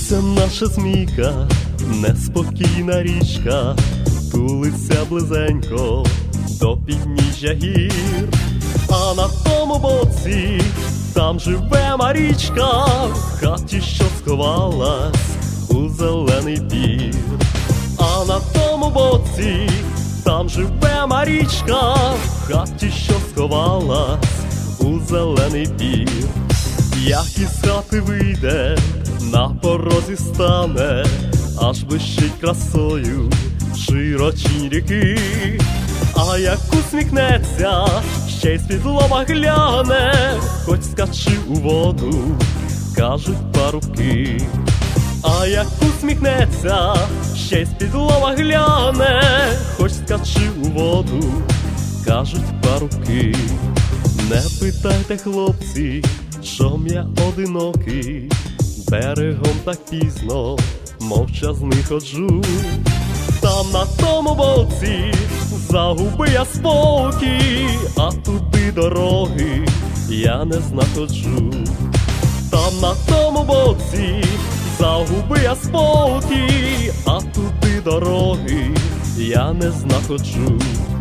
Це наша змійка, неспокійна річка, тулиться близенько до підніжжя гір. А на тому боці, там живе Марічка, в хаті, що сховалась у зелений пір. А на тому боці, там живе Марічка, в хаті, що сховалась у зелений пір. Як із хати вийде, на порозі стане, аж блищить красою широчінь ріки. А як усміхнеться, ще й з-під лоба гляне, хоч скачи у воду, кажуть парубки. А як усміхнеться, ще й з-під лоба гляне, хоч скачи у воду, кажуть парубки. Не питайте, хлопці, чом я одинокий, берегом так пізно мовчазний ходжу. Там на тому боці загуби я спокій, а туди дороги я не знаходжу. Там на тому боці загуби я спокій, а туди дороги я не знаходжу.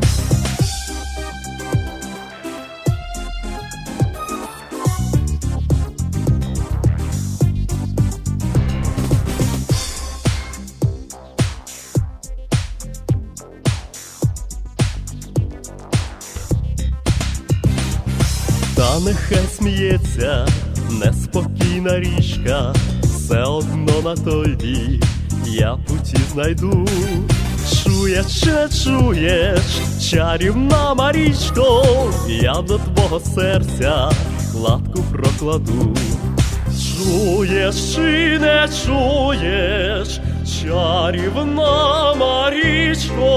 Та нехай сміється неспокійна річка, все одно на той бік я путі знайду. Чуєш чи не чуєш, чарівна Марічко, я до твого серця кладку прокладу. Чуєш чи не чуєш, чарівна Марічко,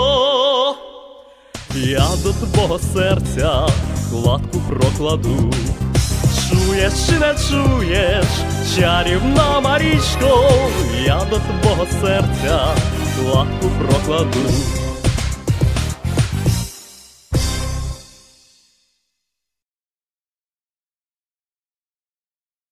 я до твого серця кладку прокладу. Чуєш чи не чуєш, чарівна Марічко, я до твого серця кладку прокладу.